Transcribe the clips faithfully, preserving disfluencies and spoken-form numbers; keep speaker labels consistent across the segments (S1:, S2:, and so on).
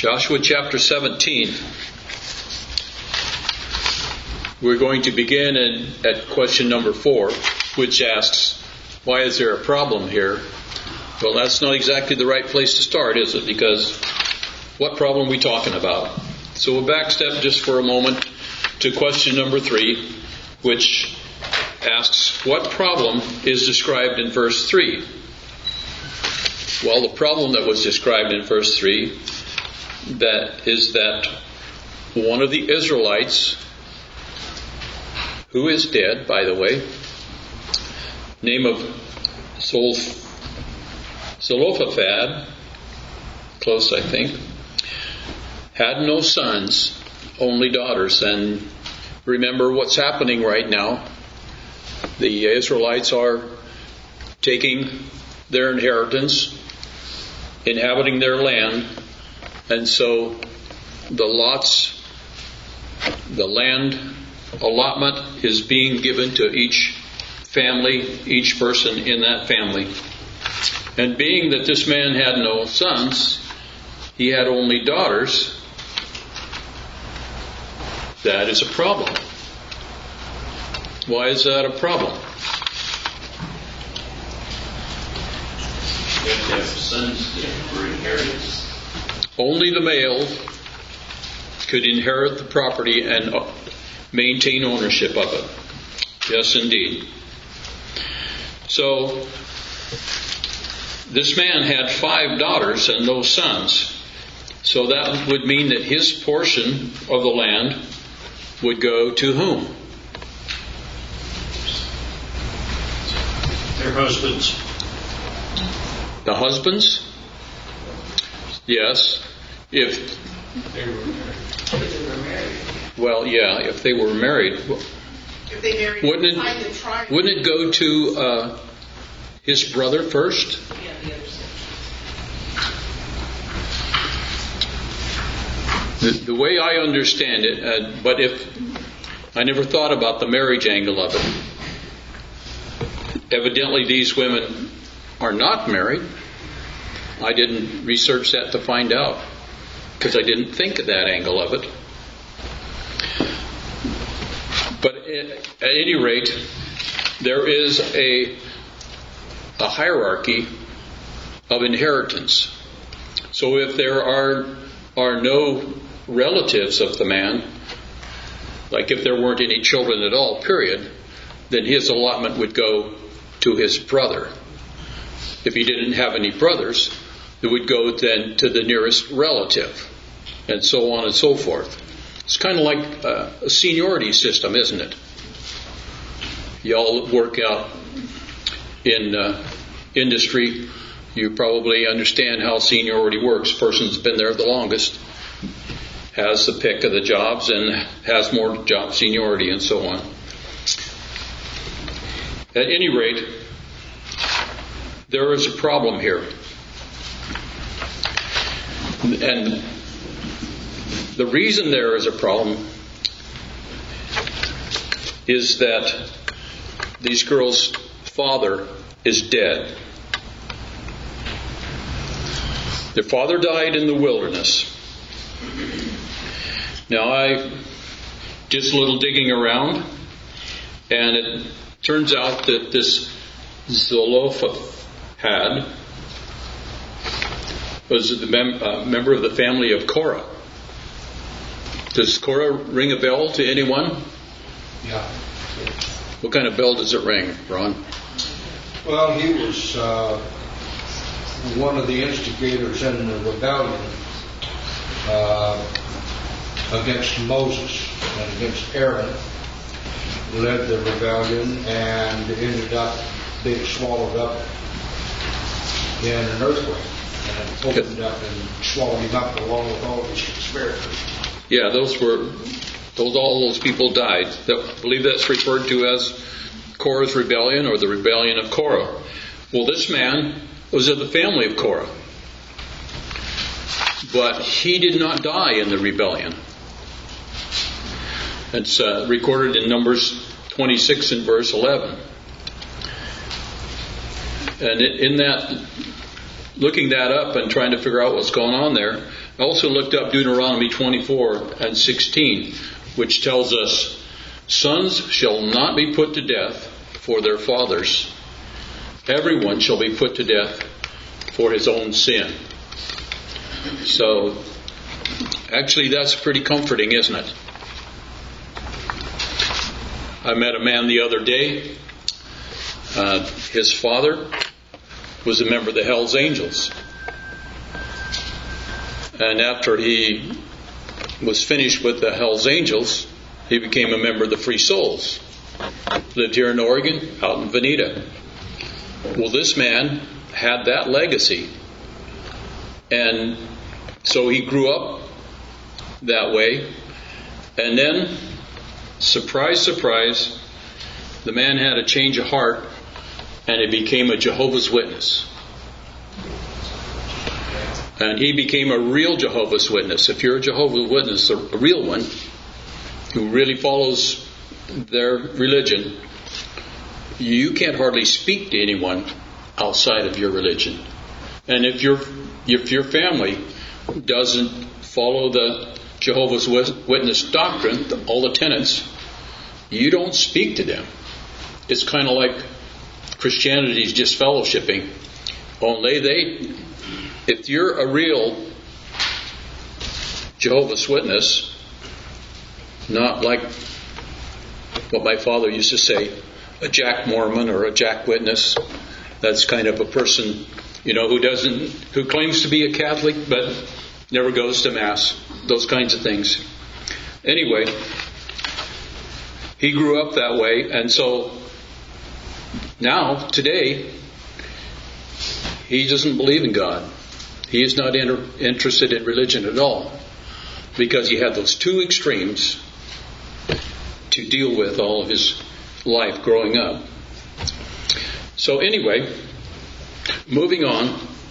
S1: Joshua chapter seventeen. We're going to begin in, at question number four, which asks, why is there a problem here? Well, that's not exactly the right place to start, is it? Because what problem are we talking about? So we'll backstep just for a moment to question number three, which asks, what problem is described in verse three? Well, the problem that was described in verse three that is that one of the Israelites, who is dead, by the way, name of Zelophehad, close I think, had no sons, only daughters. And remember what's happening right now. The Israelites are taking their inheritance, inhabiting their land, and so the lots, the land allotment is being given to each family, each person in that family. And being that this man had no sons, he had only daughters, that is a problem. Why is that a problem?
S2: You have to have sons for inheritance.
S1: Only the male could inherit the property and maintain ownership of it. Yes, indeed. So, this man had five daughters and no sons. So that would mean that his portion of the land would go to whom?
S2: Their husbands.
S1: The husbands? Yes. If
S3: They were married. If they were married.
S1: Well, yeah, if they were married.
S3: If they married
S1: Wouldn't
S3: inside the
S1: it,
S3: tribe.
S1: wouldn't it go to uh, his brother first?
S3: Yeah, the other side.
S1: The, the way I understand it, uh, but if I never thought about the marriage angle of it. Evidently, these women are not married. I didn't research that to find out because I didn't think of that angle of it. But at any rate, there is a, a hierarchy of inheritance. So if there are are no relatives of the man, like if there weren't any children at all, period, then his allotment would go to his brother. If he didn't have any brothers, it would go then to the nearest relative, and so on and so forth. It's kind of like uh, a seniority system, isn't it? You all work out in uh, industry. You probably understand how seniority works. Person's been there the longest, has the pick of the jobs, and has more job seniority, and so on. At any rate, there is a problem here. And the reason there is a problem is that these girls' father is dead. Their father died in the wilderness. Now I did a little digging around, and it turns out that this Zelophehad was a mem- uh, member of the family of Korah. Does Korah ring a bell to anyone?
S4: Yeah.
S1: What kind of bell does it ring, Ron?
S4: Well, he was uh, one of the instigators in the rebellion uh, against Moses and against Aaron. Led the rebellion and ended up being swallowed up in an earthquake. And it opened up and swallowed him up along with all of his conspirators.
S1: Yeah, those were those. All those people died. I believe that's referred to as Korah's rebellion or the rebellion of Korah. Well, this man was of the family of Korah, but he did not die in the rebellion. It's uh, recorded in Numbers twenty-six and verse eleven. And in that, looking that up and trying to figure out what's going on there, also looked up Deuteronomy twenty-four and sixteen, which tells us, sons shall not be put to death for their fathers. Everyone shall be put to death for his own sin. So, actually that's pretty comforting, isn't it? I met a man the other day. Uh, his father was a member of the Hells Angels. And after he was finished with the Hells Angels, he became a member of the Free Souls. Lived here in Oregon, out in Veneta. Well, this man had that legacy. And so he grew up that way. And then, surprise, surprise, the man had a change of heart and he became a Jehovah's Witness. And he became a real Jehovah's Witness. If you're a Jehovah's Witness, a real one, who really follows their religion, you can't hardly speak to anyone outside of your religion. And if your if your family doesn't follow the Jehovah's Witness doctrine, all the tenets, you don't speak to them. It's kind of like Christianity's just fellowshipping. Only they, if you're a real Jehovah's Witness, not like what my father used to say, a Jack Mormon or a Jack Witness, that's kind of a person, you know, who doesn't, who claims to be a Catholic but never goes to Mass, those kinds of things. Anyway, he grew up that way, and so now, today, he doesn't believe in God. He is not inter- interested in religion at all, because he had those two extremes to deal with all of his life growing up. So anyway, moving on.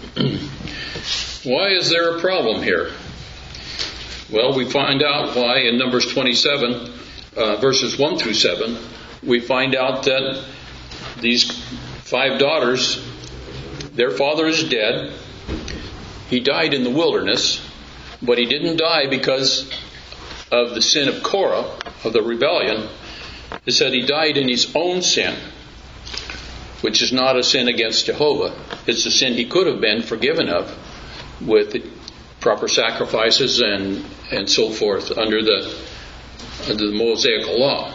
S1: Why is there a problem here? Well, we find out why in Numbers twenty-seven, uh, verses one through seven. We find out that these five daughters, their father is dead. He died in the wilderness, but he didn't die because of the sin of Korah, of the rebellion. It said he died in his own sin, which is not a sin against Jehovah. It's a sin he could have been forgiven of with proper sacrifices and, and so forth under the, under the Mosaic law.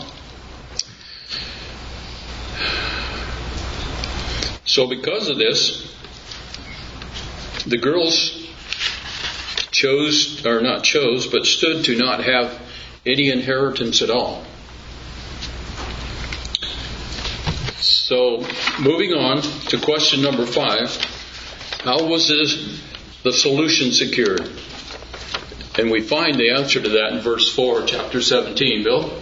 S1: So because of this, the girls chose, or not chose, but stood to not have any inheritance at all. So, moving on to question number five, how was this, the solution secured? And we find the answer to that in verse four, chapter seventeen. Bill?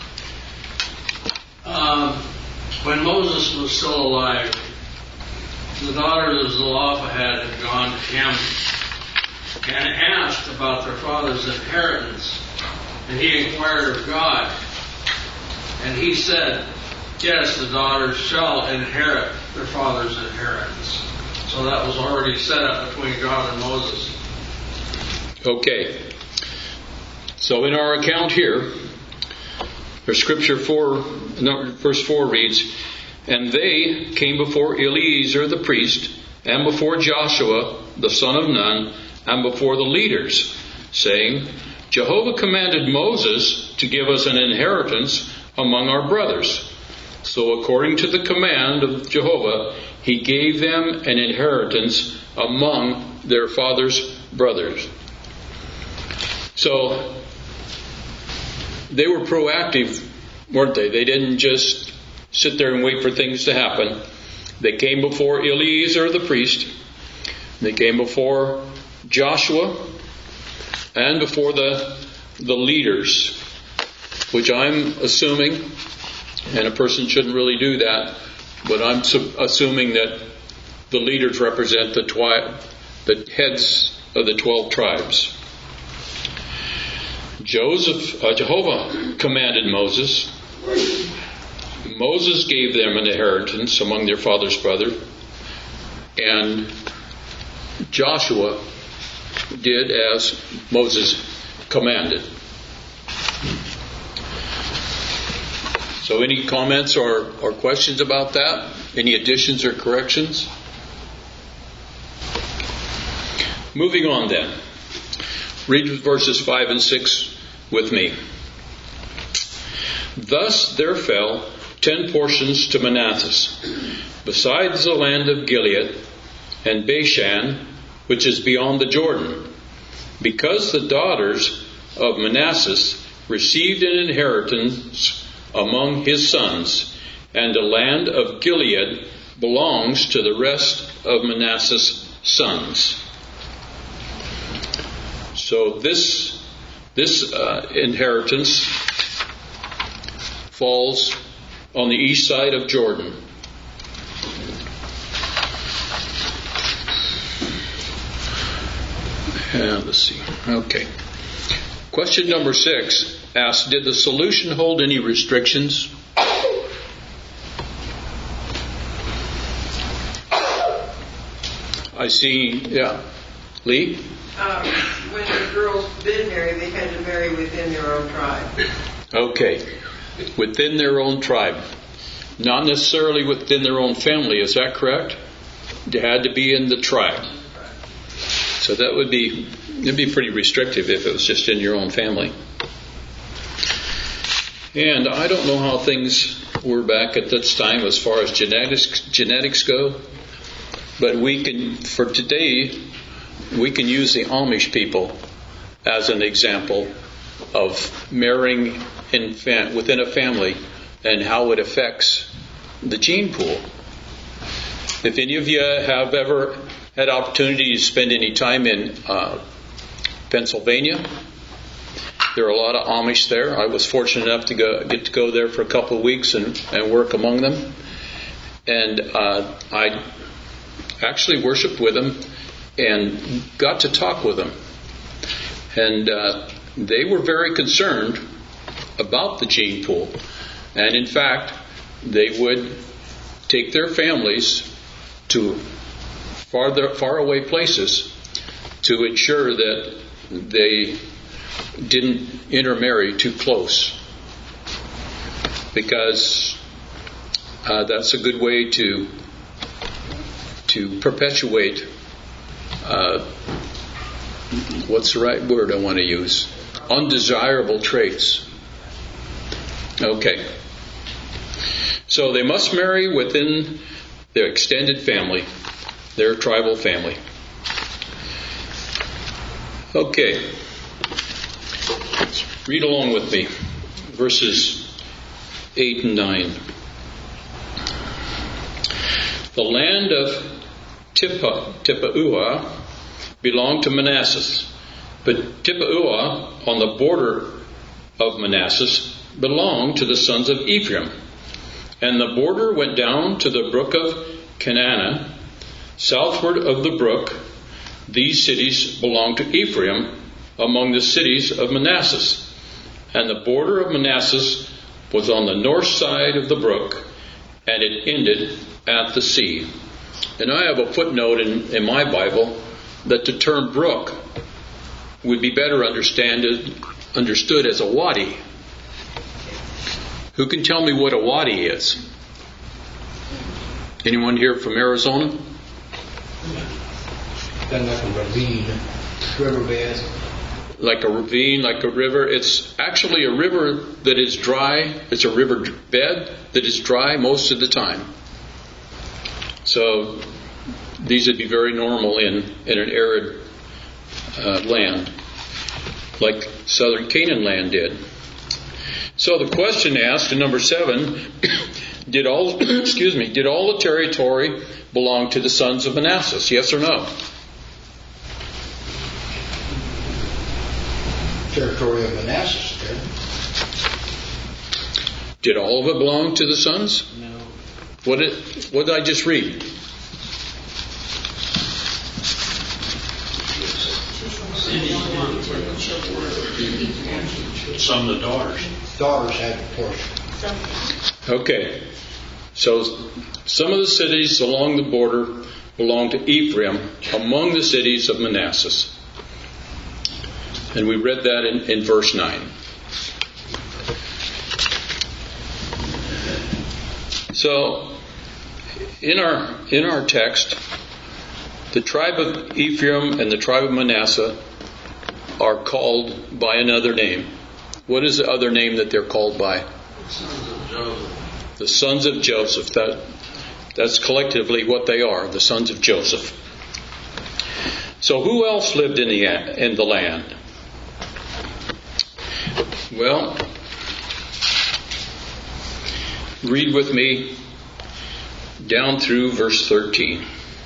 S5: Um, when Moses was still alive, the daughters of Zelophehad had gone to him and asked about their father's inheritance. And he inquired of God. And he said, yes, the daughters shall inherit their father's inheritance. So that was already set up between God and Moses.
S1: Okay. So in our account here, there's scripture four, no, verse four reads, and they came before Eleazar the priest, and before Joshua the son of Nun, and before the leaders, saying, Jehovah commanded Moses to give us an inheritance among our brothers. So according to the command of Jehovah, he gave them an inheritance among their father's brothers. So they were proactive, weren't they? They didn't just sit there and wait for things to happen. They came before Eleazar the priest. They came before Joshua and before the the leaders, which I'm assuming, and a person shouldn't really do that, but I'm su- assuming that the leaders represent the twi- the heads of the twelve tribes. Joseph, uh, Jehovah commanded Moses. Moses gave them an inheritance among their father's brother, and Joshua did as Moses commanded. So any comments or, or questions about that? Any additions or corrections? Moving on then. Read verses five and six with me. Thus there fell ten portions to Manasseh, besides the land of Gilead and Bashan, which is beyond the Jordan, because the daughters of Manasseh received an inheritance among his sons, and the land of Gilead belongs to the rest of Manasseh's sons. So this this uh, inheritance falls on the east side of Jordan. And let's see. Okay. Question number six asks, did the solution hold any restrictions? I see, yeah. Lee?
S3: Um, when the girls did marry, they had to marry within their own tribe.
S1: Okay. Within their own tribe. Not necessarily within their own family, is that correct? They had to be in the tribe. So that would be, it'd be pretty restrictive if it was just in your own family. And I don't know how things were back at this time as far as genetics genetics go, but we can, for today, we can use the Amish people as an example of marrying in fam- within a family and how it affects the gene pool. If any of you have ever had opportunity to spend any time in uh, Pennsylvania, there are a lot of Amish there. I was fortunate enough to go, get to go there for a couple of weeks and, and work among them. And uh, I actually worshiped with them and got to talk with them. And uh, they were very concerned about the gene pool. And in fact, they would take their families to farther, far away places to ensure that they didn't intermarry too close, because uh, that's a good way to to perpetuate uh, what's the right word I want to use? Undesirable traits. Okay. So they must marry within their extended family, their tribal family. Okay. Read along with me. Verses eight and nine. The land of Tippa, Tippaua belonged to Manasseh, but Tippaua on the border of Manasseh belonged to the sons of Ephraim. And the border went down to the brook of Canaan. Southward of the brook, these cities belonged to Ephraim among the cities of Manasseh. And the border of Manasseh was on the north side of the brook, and it ended at the sea. And I have a footnote in, in my Bible that the term brook would be better understand, understood as a wadi. Who can tell me what a wadi is? Anyone here from Arizona?
S4: Kind of like a ravine, riverbed.
S1: Like a ravine, like a river. It's actually a river that is dry. It's a river bed that is dry most of the time. So these would be very normal in, in an arid uh, land, like southern Canaan land did. So the question asked in number seven, did all excuse me, did all the territory belong to the sons of Manasseh? Yes or no?
S4: Territory of Manasseh there.
S1: Did all of it belong to the sons?
S5: No.
S1: What did what did I just read?
S2: Some of the daughters.
S4: Daughters had a portion.
S1: Okay. So some of the cities along the border belong to Ephraim among the cities of Manasseh. And we read that in, in verse nine. So, in our in our text, the tribe of Ephraim and the tribe of Manasseh are called by another name. What is the other name that they're called by?
S5: Sons of Joseph.
S1: The sons of Joseph. That, that's collectively what they are, the sons of Joseph. So who else lived in the in the land? Well, read with me down through verse thirteen.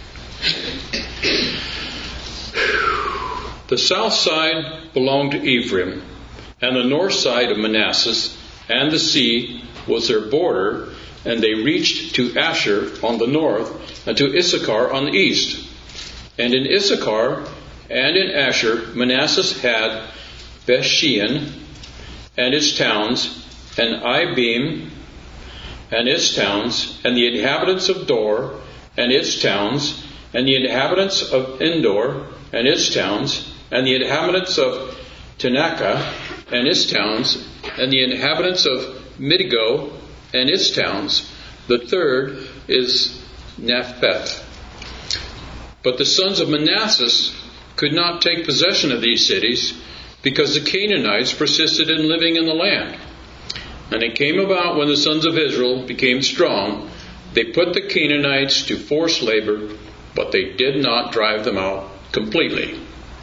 S1: The south side belonged to Ephraim, and the north side of Manasseh, and the sea was their border, and they reached to Asher on the north, and to Issachar on the east. And in Issachar and in Asher, Manasseh had Bethshean and its towns, and Ibim and its towns, and the inhabitants of Dor and its towns, and the inhabitants of Endor and its towns, and the inhabitants of Tanakah and its towns, and the inhabitants of Midigo and its towns. The third is Napheth. But the sons of Manasseh could not take possession of these cities, because the Canaanites persisted in living in the land. And it came about when the sons of Israel became strong, they put the Canaanites to forced labor, but they did not drive them out completely.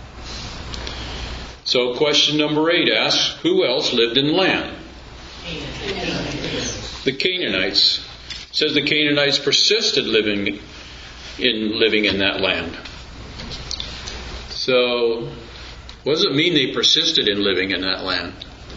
S1: So question number eight asks, who else lived in the land? The Canaanites. It says the Canaanites persisted living in living in that land. So, what does it mean they persisted in living in that land?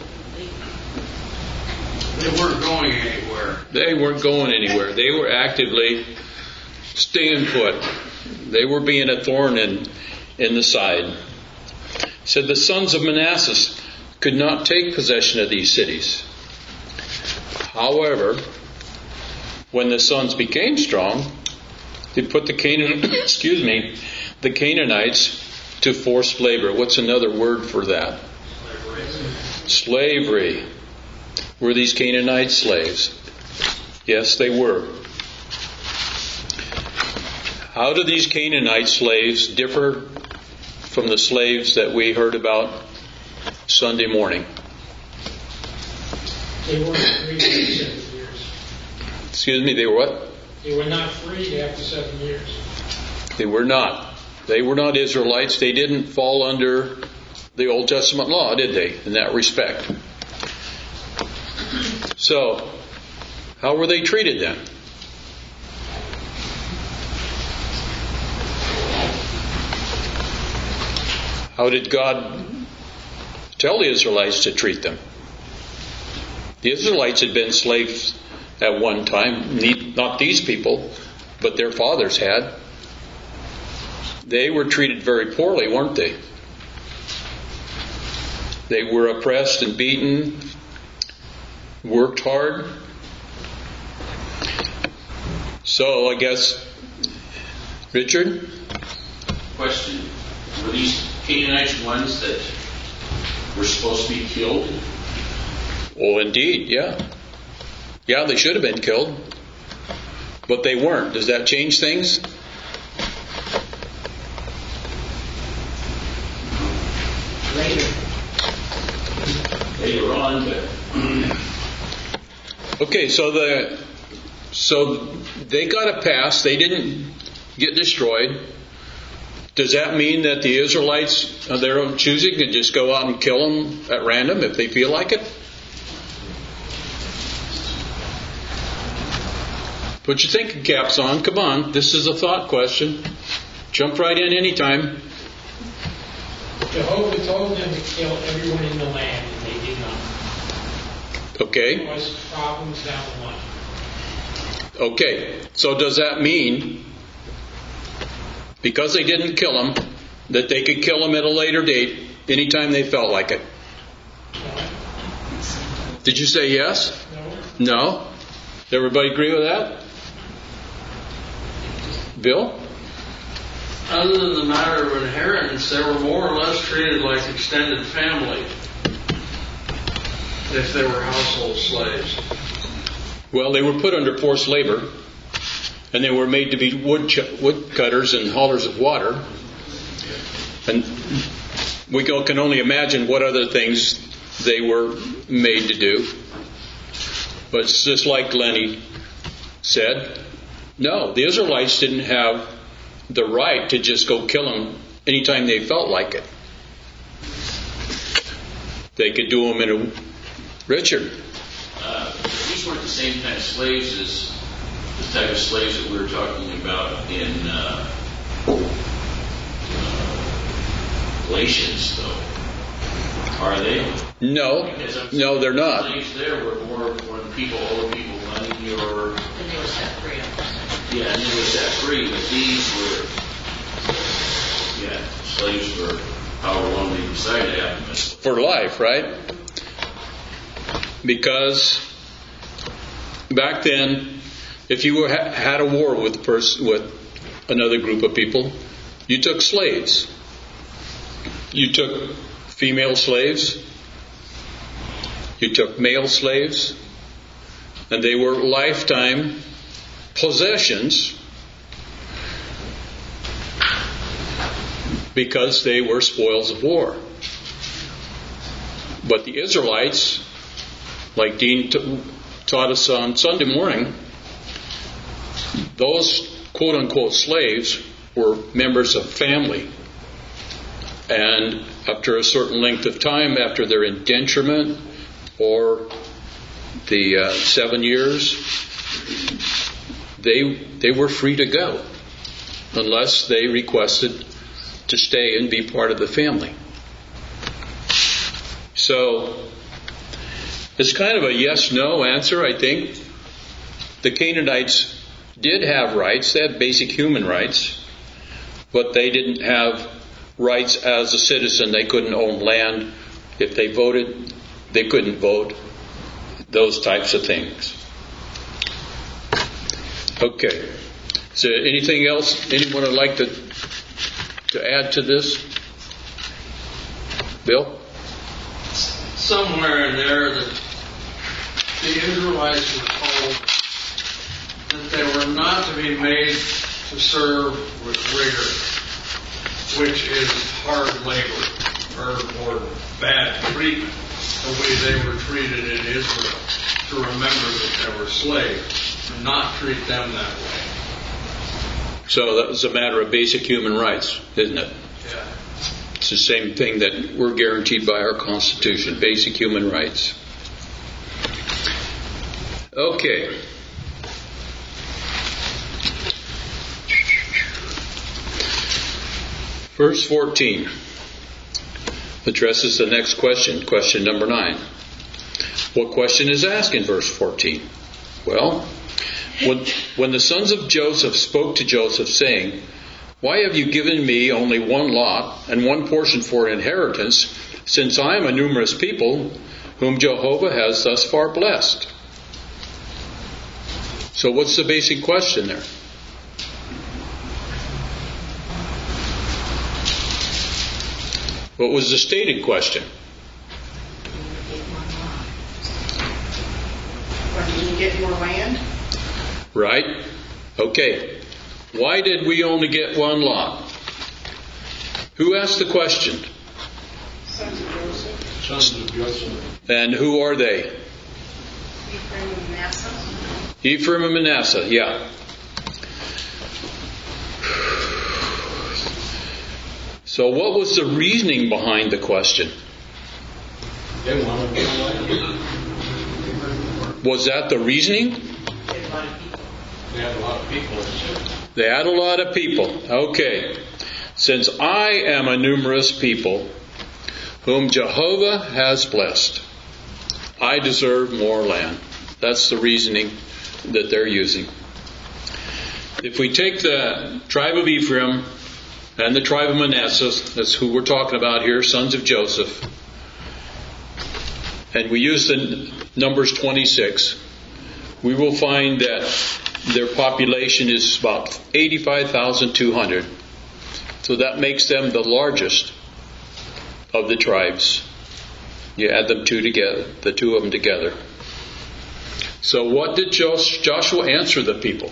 S5: They weren't going anywhere.
S1: They weren't going anywhere. They were actively staying put. They were being a thorn in, in the side. It said the sons of Manasseh could not take possession of these cities. However, when the sons became strong, they put the Canaan, excuse me, the Canaanites to forced labor. What's another word for that? Slavery. Slavery. Were these Canaanite slaves? Yes, they were. How do these Canaanite slaves differ from the slaves that we heard about Sunday morning?
S6: They weren't free after seven years.
S1: Excuse me, they were what?
S6: They were not freed after seven years.
S1: They were not. They were not Israelites. They didn't fall under the Old Testament law, did they, in that respect? So, how were they treated then? How did God tell the Israelites to treat them? The Israelites had been slaves at one time, not these people, but their fathers had. They were treated very poorly, weren't they? They were oppressed and beaten, worked hard. So I guess, Richard?
S2: Question. Were these Canaanites ones that were supposed to be killed?
S1: Oh, indeed, yeah. Yeah, they should have been killed. But they weren't. Does that change things?
S6: Later.
S2: Later on, but...
S1: Okay, so the so they got a pass. They didn't get destroyed. Does that mean that the Israelites of their own choosing can just go out and kill them at random if they feel like it? Put your thinking caps on. Come on. This is a thought question. Jump right in anytime.
S6: Jehovah told them to kill everyone in the land, and they did not.
S1: Okay.
S6: There was problems down the line.
S1: Okay. So does that mean, because they didn't kill them, that they could kill them at a later date, anytime they felt like it?
S6: No.
S1: Did you say yes?
S6: No.
S1: No? Does everybody agree with that? Bill?
S5: other than the matter of inheritance, they were more or less treated like extended family if they were household slaves.
S1: Well, they were put under forced labor, and they were made to be wood ch- woodcutters and haulers of water. And we can only imagine what other things they were made to do. But it's just like Lenny said, no, the Israelites didn't have the right to just go kill them anytime they felt like it. They could do them in a... Richard?
S2: Uh, these weren't the same kind of slaves as the type of slaves that we were talking about in uh, uh, Galatians, though. Are they?
S1: No. No, they're not.
S2: The slaves there were more when people owed people money or...
S7: And they were set free.
S2: Yeah, and they were set free, but these were... Yeah, slaves for however long they decided to have them.
S1: For life, right? Because back then, if you were, had a war with, pers- with another group of people, you took slaves. You took female slaves. You took male slaves. And they were lifetime possessions because they were spoils of war. But the Israelites, like Dean t- taught us on Sunday morning, those quote-unquote slaves were members of family. And after a certain length of time, after their indenturement or the uh, seven years, they they were free to go unless they requested to stay and be part of the family. So it's kind of a yes-no answer, I think. The Canaanites did have rights. They had basic human rights. But they didn't have rights as a citizen. They couldn't own land. If they voted, they couldn't vote. Those types of things. Okay. Is there anything else anyone would like to, to add to this? Bill?
S5: Somewhere in there that the Israelites were told that they were not to be made to serve with rigor, which is hard labor or, or bad treatment, the way they were treated in Israel, to remember that they were slaves and not treat them that way.
S1: So that was a matter of basic human rights, isn't it?
S5: Yeah.
S1: It's the same thing that we're guaranteed by our Constitution, basic human rights. Okay. Verse fourteen addresses the next question, question number nine. What question is asked in verse fourteen? Well, when, when the sons of Joseph spoke to Joseph, saying, "Why have you given me only one lot and one portion for inheritance, since I am a numerous people, whom Jehovah has thus far blessed?" So what's the basic question there? What was the stated question?
S3: Or did you get more land?
S1: Right? Okay. Why did we only get one lot? Who asked the question?
S3: Sons of Joseph.
S4: Sons of Joseph.
S1: And who are they?
S3: Ephraim and Manasseh.
S1: Ephraim and Manasseh, yeah. So what was the reasoning behind the question?
S4: They wanted more land.
S1: Was that the reasoning?
S3: They had a lot of people.
S4: They had a lot of people.
S1: They had a lot of people. Okay. Since I am a numerous people, whom Jehovah has blessed, I deserve more land. That's the reasoning that they're using. If we take the tribe of Ephraim and the tribe of Manasseh, that's who we're talking about here, sons of Joseph, and we use the Numbers twenty-six, we will find that their population is about eighty-five thousand two hundred. So that makes them the largest of the tribes. You add them two together, the two of them together. So what did Joshua answer the people?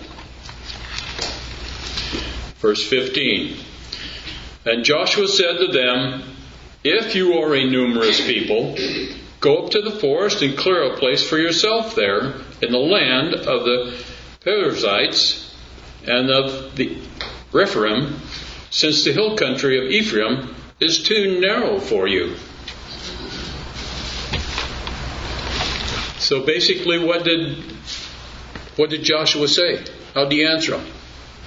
S1: Verse fifteen. And Joshua said to them, if you are a numerous people, go up to the forest and clear a place for yourself there in the land of the Perizzites and of the Rephaim, since the hill country of Ephraim is too narrow for you. So basically, what did what did Joshua say? How did he answer them?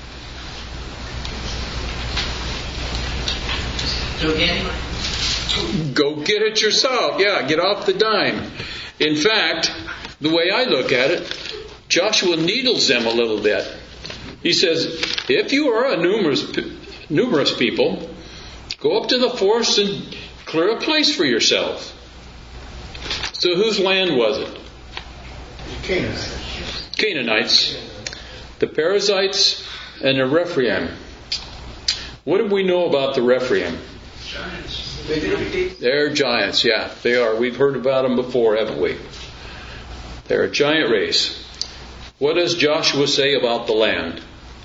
S7: Go get it.
S1: Go get it yourself. Yeah, get off the dime. In fact, the way I look at it, Joshua needles them a little bit. He says, if you are a numerous numerous people, go up to the forest and clear a place for yourself. So whose land was it?
S4: Canaanites.
S1: Canaanites, the Perizzites, and the Rephaim. What do we know about the Rephaim?
S5: Giants.
S1: They're giants, yeah, they are. We've heard about them before, haven't we? They're a giant race. What does Joshua say about the land?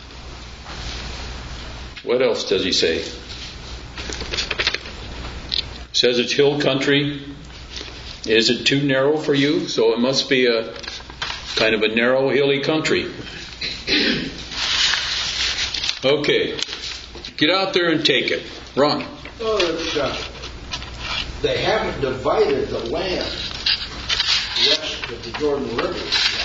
S1: What else does he say? Says it's hill country. Is it too narrow for you? So it must be a kind of a narrow, hilly country. Okay. Get out there and take it. Run.
S4: Well, it's, uh, they haven't divided the land west of the Jordan River.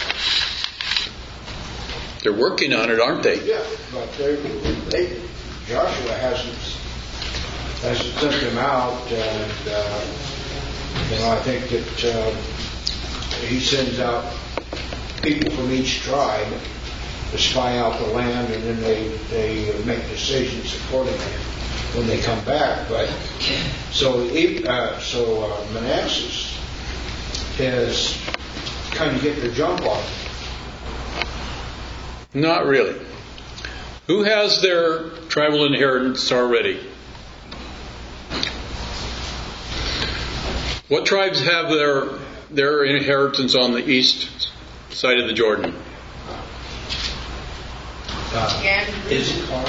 S1: They're working on it, aren't they?
S4: Yeah, but they, they, Joshua hasn't hasn't sent them out, and uh, you know I think that uh, he sends out people from each tribe to spy out the land, and then they they make decisions accordingly when they come back. But so uh, so uh, Manasseh is kind of getting their jump on it.
S1: Not really. Who has their tribal inheritance already? What tribes have their their inheritance on the east side of the Jordan?
S4: Uh, Issachar,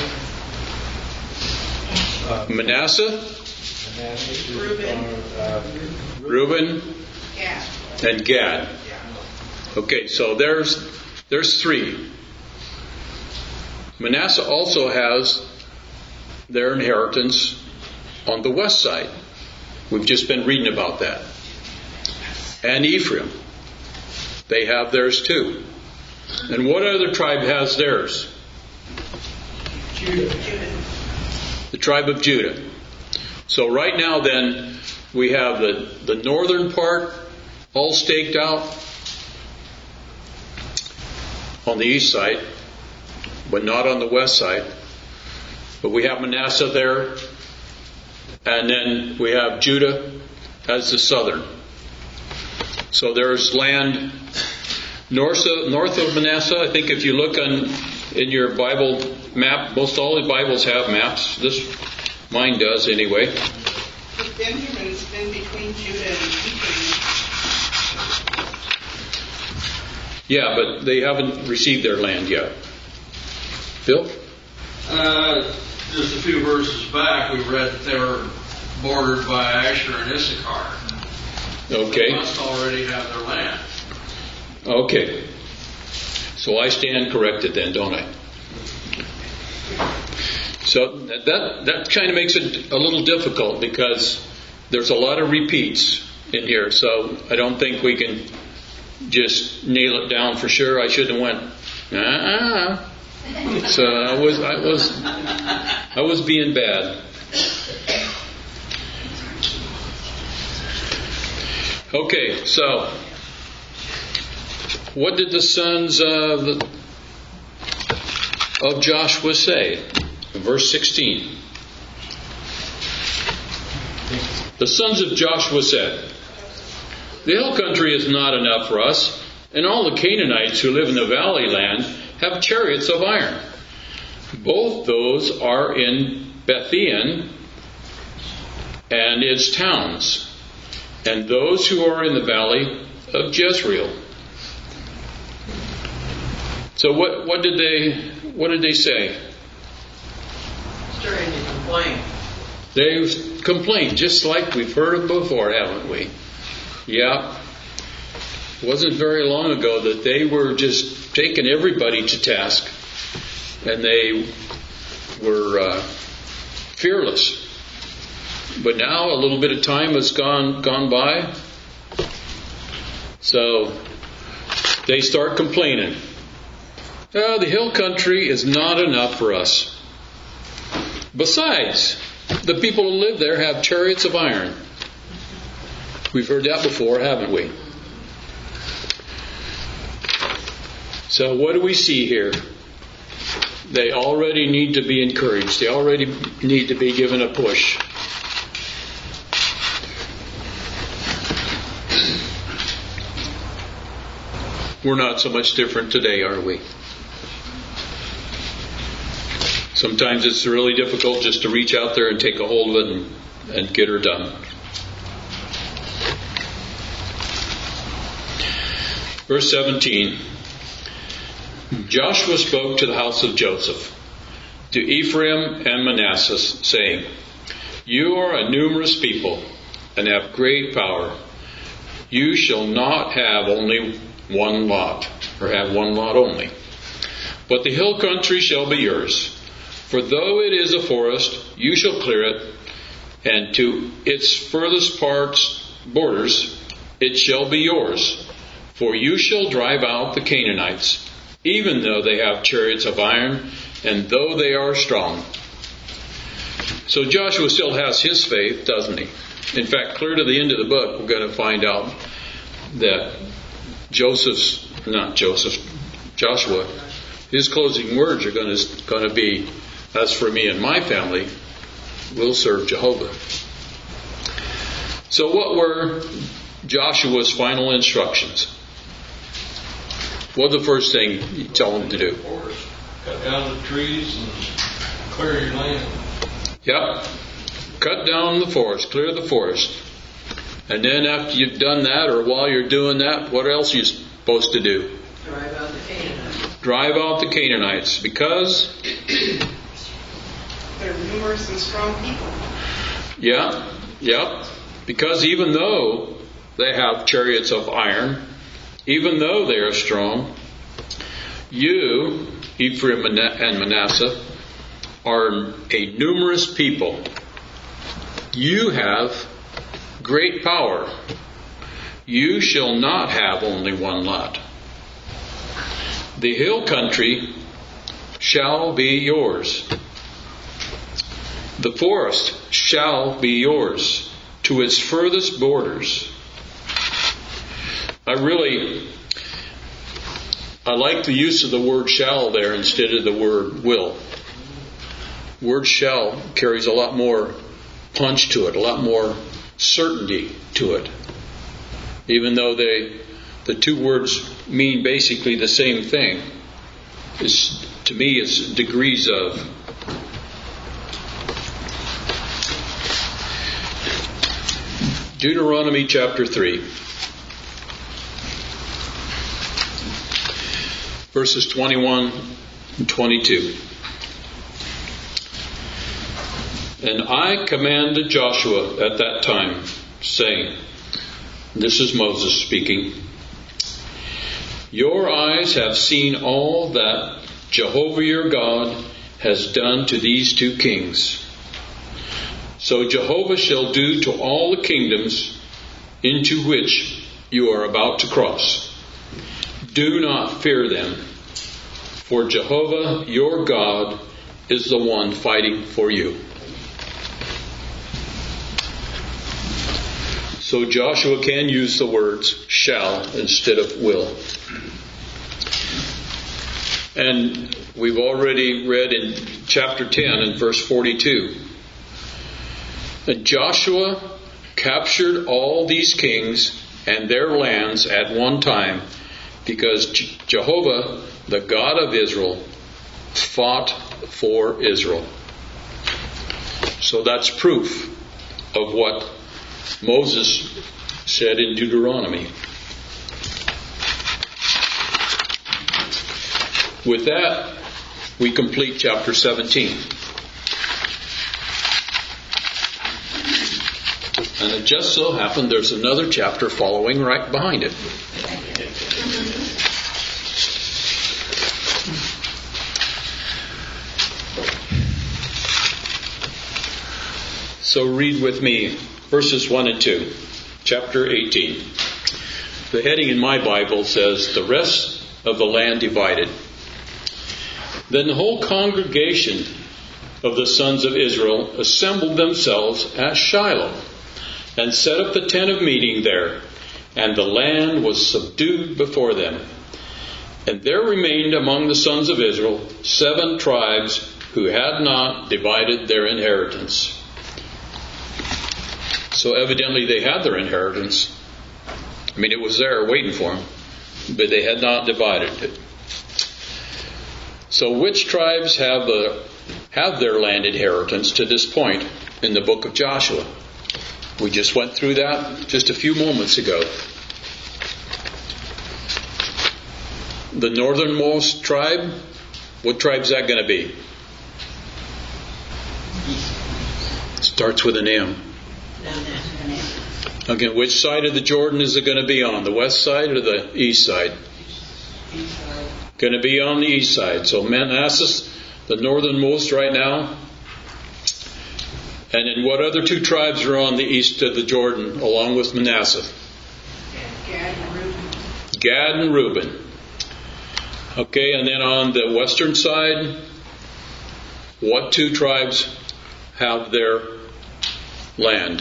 S4: uh,
S1: Manasseh,
S4: Manasseh,
S3: Reuben.
S4: uh,
S1: Reuben,
S3: Yeah.
S1: and Gad. Okay, so there's there's three. Manasseh also has their inheritance on the west side. We've just been reading about that. And Ephraim, they have theirs too. And what other tribe has theirs?
S3: Judah.
S1: The tribe of Judah. So right now then, we have the, the northern part all staked out on the east side, but not on the west side. But we have Manasseh there, and then we have Judah as the southern. So there's land north of, north of Manasseh. I think if you look on in your Bible map, most all the Bibles have maps. This mine does anyway.
S3: But Benjamin's been between Judah and Ephraim.
S1: Yeah, but they haven't received their land yet. Bill?
S5: Uh, just a few verses back, we read that they were bordered by Asher and Issachar.
S1: Okay.
S5: They must already have their land.
S1: Okay. So I stand corrected then, don't I? So that that kind of makes it a little difficult because there's a lot of repeats in here. So I don't think we can just nail it down for sure. I shouldn't have went, ah. So I was I was I was being bad. Okay, so what did the sons of of Joshua say? In verse sixteen. The sons of Joshua said, "The hill country is not enough for us, and all the Canaanites who live in the valley land have chariots of iron. Both those are in Bethlehem and its towns, and those who are in the valley of Jezreel. So what, what did they what did they say?
S3: Starting to complain.
S1: They complained, just like we've heard before, haven't we? Yeah. It wasn't very long ago that they were just taking everybody to task, and they were uh, fearless. But now a little bit of time has gone gone by, so they start complaining. Uh, the hill country is not enough for us. Besides, the people who live there have chariots of iron. We've heard that before, haven't we? So what do we see here? They already need to be encouraged. They already need to be given a push. We're not so much different today, are we? Sometimes it's really difficult just to reach out there and take a hold of it and, and get her done. Verse seventeen. Joshua spoke to the house of Joseph, to Ephraim and Manasseh, saying, You are a numerous people and have great power. You shall not have only one lot, or have one lot only. But the hill country shall be yours. For though it is a forest, you shall clear it, and to its furthest parts, borders, it shall be yours. For you shall drive out the Canaanites, even though they have chariots of iron, and though they are strong. So Joshua still has his faith, doesn't he? In fact, clear to the end of the book, we're going to find out that Joseph's, not Joseph, Joshua, his closing words are going to, going to be, as for me and my family, we'll serve Jehovah. So what were Joshua's final instructions? What was the first thing you tell him to do?
S5: Cut down the trees and clear your land.
S1: Yep. Cut down the forest, clear the forest. And then after you've done that, or while you're doing that, what else are you supposed to do?
S3: Drive out the Canaanites.
S1: Drive out the Canaanites, because
S3: They're numerous and strong people.
S1: Yeah, yeah. Because even though they have chariots of iron, even though they are strong, you, Ephraim and Manasseh, are a numerous people. You have great power. You shall not have only one lot. The hill country shall be yours. The forest shall be yours to its furthest borders. I really, I like the use of the word shall there instead of the word will. Word shall carries a lot more punch to it, a lot more certainty to it. Even though they, the two words mean basically the same thing. It's, to me, it's degrees of. Deuteronomy chapter three. Verses twenty-one and twenty-two. And I commanded Joshua at that time, saying, this is Moses speaking, your eyes have seen all that Jehovah your God has done to these two kings. So Jehovah shall do to all the kingdoms into which you are about to cross. Do not fear them, for Jehovah your God is the one fighting for you. So Joshua can use the words shall instead of will. And we've already read in chapter ten and verse forty-two. And Joshua captured all these kings and their lands at one time, because Jehovah, the God of Israel, fought for Israel. So that's proof of what Moses said in Deuteronomy. With that, we complete chapter seventeen. And it just so happened there's another chapter following right behind it. So read with me verses one and two, chapter eighteen. The heading in my Bible says, "The rest of the land divided." Then the whole congregation of the sons of Israel assembled themselves at Shiloh and set up the tent of meeting there, and the land was subdued before them. And there remained among the sons of Israel seven tribes who had not divided their inheritance. So evidently they had their inheritance. I mean, it was there waiting for them, but they had not divided it. So which tribes have the have their land inheritance to this point in the book of Joshua? We just went through that just a few moments ago. The northernmost tribe, what tribe is that going to be? Starts with an M. Again, which side of the Jordan is it going to be on? The west side or the east side?
S3: East side.
S1: Going to be on the east side. So Manasseh, the northernmost right now. And then what other two tribes are on the east of the Jordan along with Manasseh?
S3: Gad and Reuben.
S1: Gad and Reuben. Okay, and then on the western side, what two tribes have their land?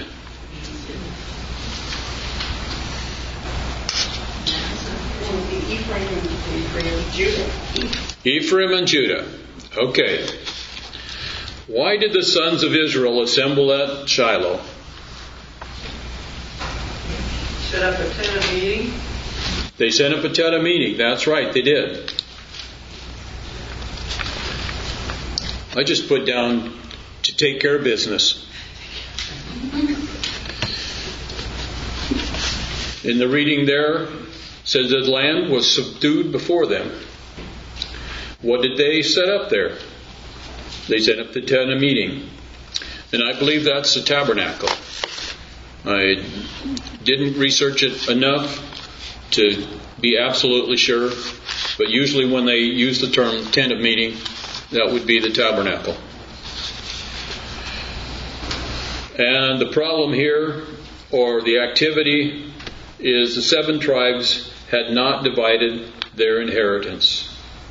S3: Ephraim and Judah.
S1: Ephraim and Judah. Okay. Why did the sons of Israel assemble at Shiloh?
S3: Set up a tent of meeting.
S1: They set up a tent of meeting. That's right, they did. I just put down to take care of business. In the reading there, it says the land was subdued before them. What did they set up there? They set up the tent of meeting. And I believe that's the tabernacle. I didn't research it enough to be absolutely sure, but usually when they use the term tent of meeting, that would be the tabernacle. And the problem here, or the activity, is the seven tribes had not divided their inheritance.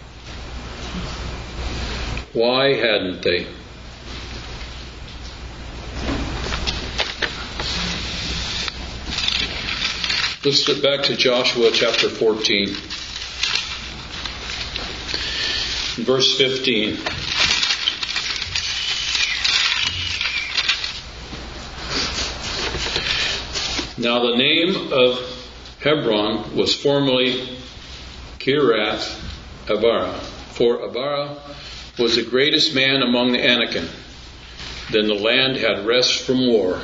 S1: Why hadn't they? Let's get back to Joshua chapter fourteen. Verse fifteen. Now the name of Hebron was formerly Kiriath Arba, for Arba was the greatest man among the Anakim. Then the land had rest from war.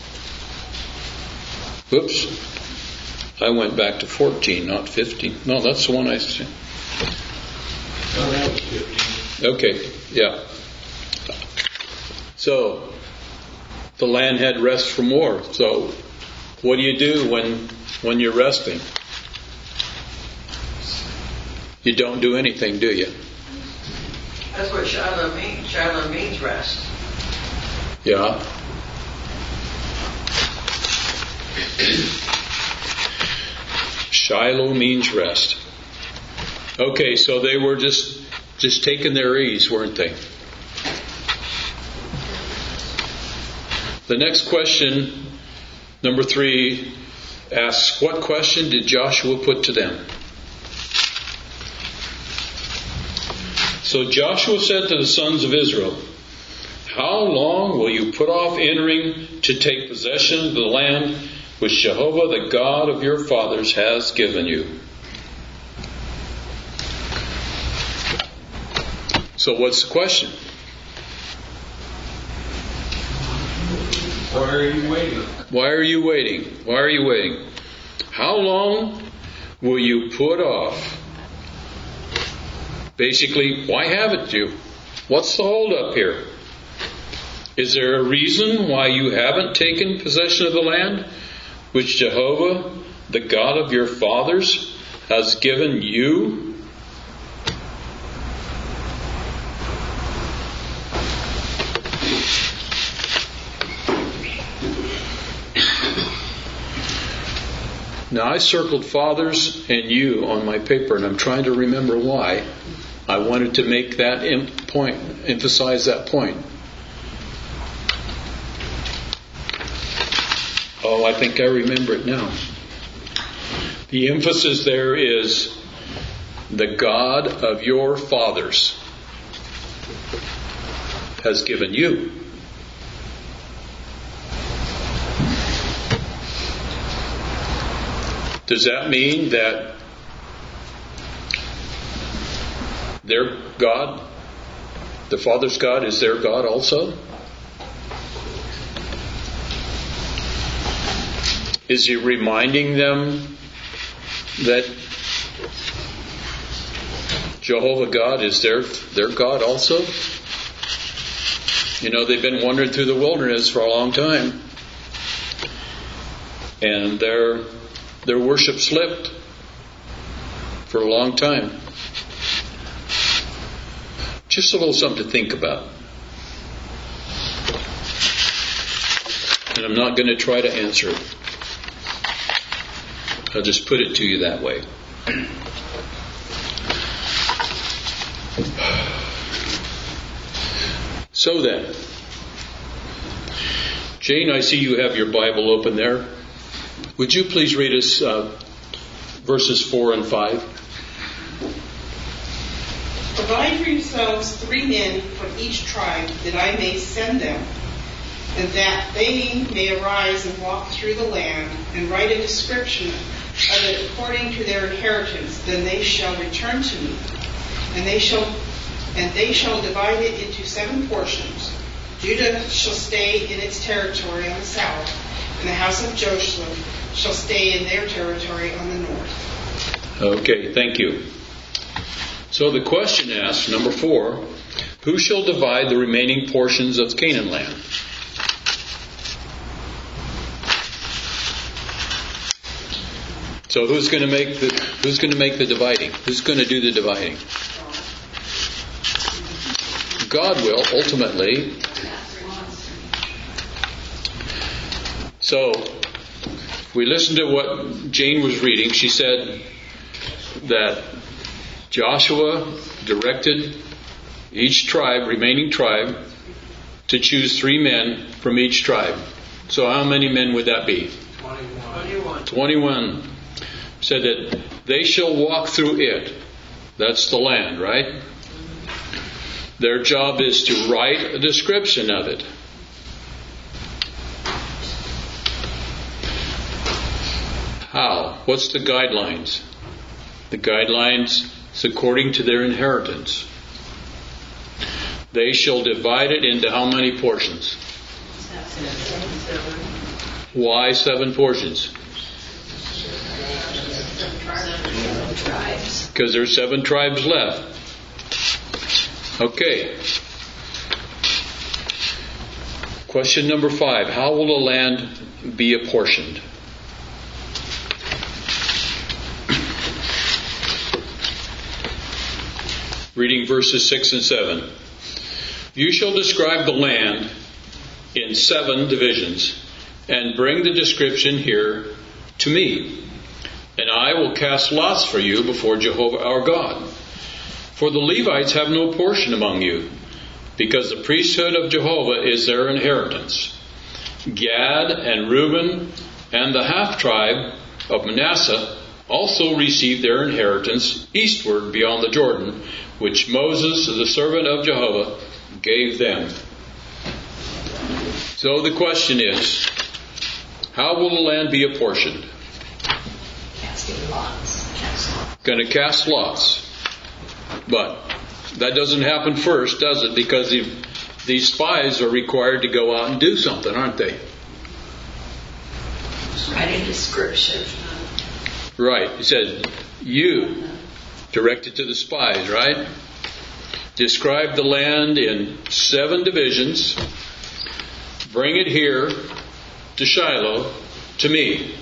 S1: Oops. I went back to fourteen, not fifteen. No, that's the one I said.
S4: Oh, that was fifteen.
S1: Okay, yeah. So, the land had rest from war. So, what do you do when when you're resting? You don't do anything, do you?
S3: That's what Shiloh means. Shiloh means rest.
S1: Yeah. Shiloh means rest. Okay, so they were just just taking their ease, weren't they? The next question, number three, asks, what question did Joshua put to them? So Joshua said to the sons of Israel, how long will you put off entering to take possession of the land which Jehovah, the God of your fathers, has given you? So what's the question?
S4: Why are you waiting?
S1: Why are you waiting? Why are you waiting? How long will you put off? Basically, why haven't you? What's the hold up here? Is there a reason why you haven't taken possession of the land which Jehovah, the God of your fathers, has given you? Now, I circled fathers and you on my paper, and I'm trying to remember why. I wanted to make that point, emphasize that point. Oh, I think I remember it now. The emphasis there is the God of your fathers has given you. Does that mean that their God, the Father's God, is their God also? Is he reminding them that Jehovah God is their their God also? You know, they've been wandering through the wilderness for a long time, and their their worship slipped for a long time. Just a little something to think about. And I'm not going to try to answer it. I'll just put it to you that way. So then, Jane, I see you have your Bible open there. Would you please read us uh, verses four and five?
S8: Provide for yourselves three men from each tribe, that I may send them, and that they may arise and walk through the land, and write a description of it according to their inheritance. Then they shall return to me, and they shall and they shall divide it into seven portions. Judah shall stay in its territory on the south, and the house of Joseph shall stay in their territory on the north.
S1: Okay, thank you. So the question asks, number four, who shall divide the remaining portions of Canaan land? So who's going to make the who's going to make the dividing? Who's going to do the dividing? God will ultimately. So we listened to what Jane was reading. She said that Joshua directed each tribe, remaining tribe, to choose three men from each tribe. So how many men would that be?
S5: Twenty-one.
S1: Twenty-one. Said that they shall walk through it. That's the land, right? Their job is to write a description of it. How? What's the guidelines? The guidelines is according to their inheritance. They shall divide it into how many portions? Why seven portions? Because there's seven tribes left. Okay. Question number five. How will the land be apportioned? Reading verses six and seven. You shall describe the land in seven divisions, and bring the description here to me. And I will cast lots for you before Jehovah our God. For the Levites have no portion among you, because the priesthood of Jehovah is their inheritance. Gad and Reuben and the half-tribe of Manasseh also received their inheritance eastward beyond the Jordan, which Moses, the servant of Jehovah, gave them. So the question is, how will the land be apportioned?
S7: Casting lots. Cast lots.
S1: Going to cast lots. But that doesn't happen first, does it? Because the, these spies are required to go out and do something, aren't they?
S7: Write a description.
S1: Right. He said, you, directed to the spies, right? Describe the land in seven divisions. Bring it here to Shiloh, to me.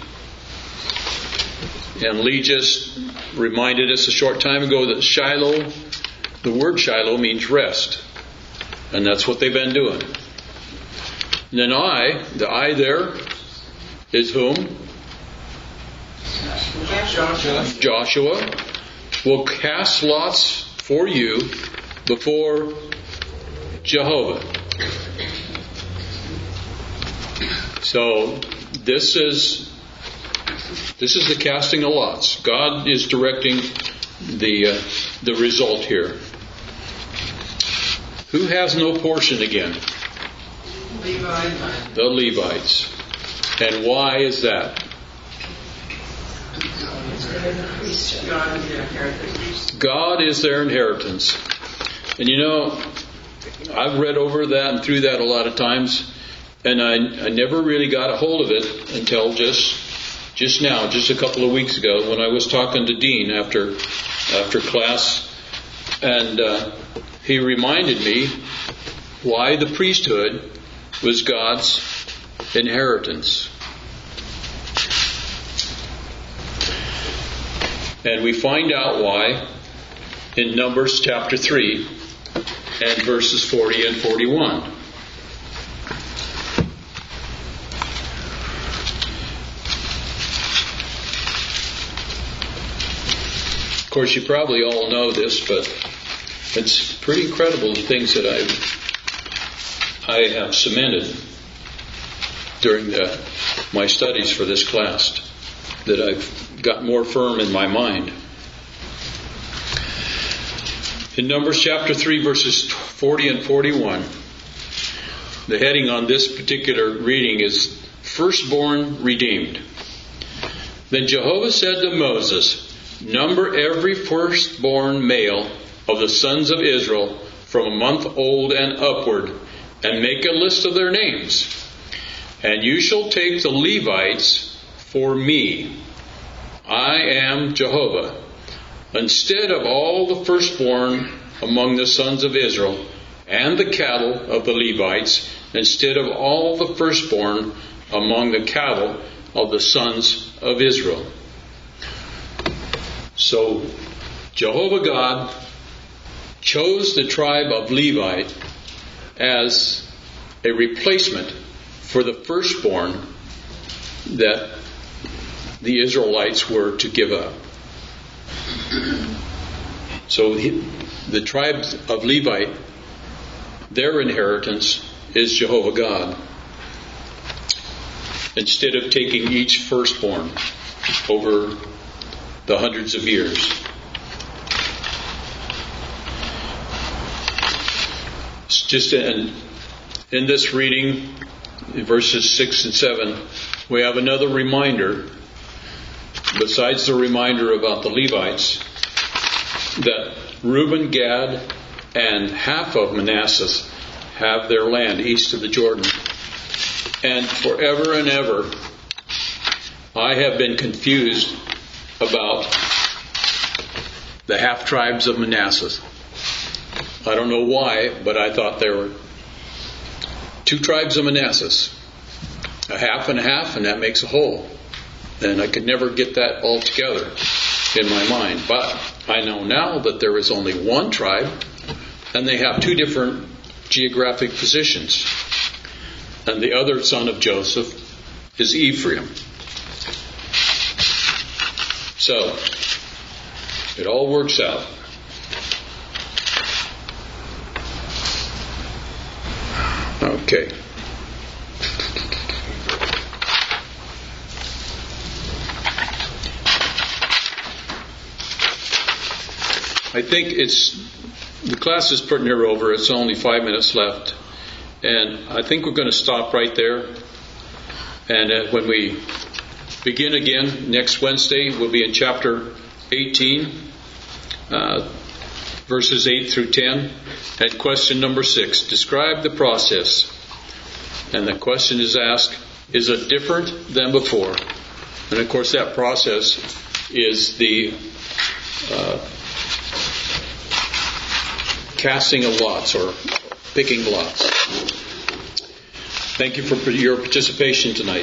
S1: And Lee just reminded us a short time ago that Shiloh, the word Shiloh means rest. And that's what they've been doing. And then I, the I there, is whom?
S3: Joshua.
S1: Joshua will cast lots for you before Jehovah. So this is this is the casting of lots. God is directing the uh, the result here. Who has no portion again?
S3: Levi.
S1: The Levites. And why is that?
S3: God is their inheritance.
S1: God is their inheritance. And you know, I've read over that and through that a lot of times, and I, I never really got a hold of it until just just now, just a couple of weeks ago, when I was talking to Dean after after class, and uh, he reminded me why the priesthood was God's inheritance. And we find out why in Numbers chapter three and verses forty and forty-one. Of course, you probably all know this, but it's pretty incredible the things that I've, I have cemented during the, my studies for this class, that I've got more firm in my mind. In Numbers chapter three, verses forty and forty-one, the heading on this particular reading is Firstborn Redeemed. Then Jehovah said to Moses, number every firstborn male of the sons of Israel from a month old and upward, and make a list of their names. And you shall take the Levites for me. I am Jehovah. Instead of all the firstborn among the sons of Israel, and the cattle of the Levites, instead of all the firstborn among the cattle of the sons of Israel. So Jehovah God chose the tribe of Levi as a replacement for the firstborn that the Israelites were to give up. So he, the tribe of Levi, their inheritance is Jehovah God, instead of taking each firstborn over the hundreds of years. It's just in, in this reading, in verses six and seven, we have another reminder, besides the reminder about the Levites, that Reuben, Gad, and half of Manasseh have their land east of the Jordan. And forever and ever, I have been confused about the half tribes of Manasseh. I don't know why, but I thought there were two tribes of Manasseh, a half and a half, and that makes a whole. And I could never get that all together in my mind. But I know now that there is only one tribe, and they have two different geographic positions. And the other son of Joseph is Ephraim. So, it all works out. Okay. I think it's, the class is pretty near over. It's only five minutes left. And I think we're going to stop right there. And uh, when we begin again next Wednesday, we'll be in chapter eighteen, uh, verses eight through ten. And question number six, describe the process. And the question is asked, is a different than before. And of course that process is the uh, casting of lots or picking lots. Thank you for your participation tonight.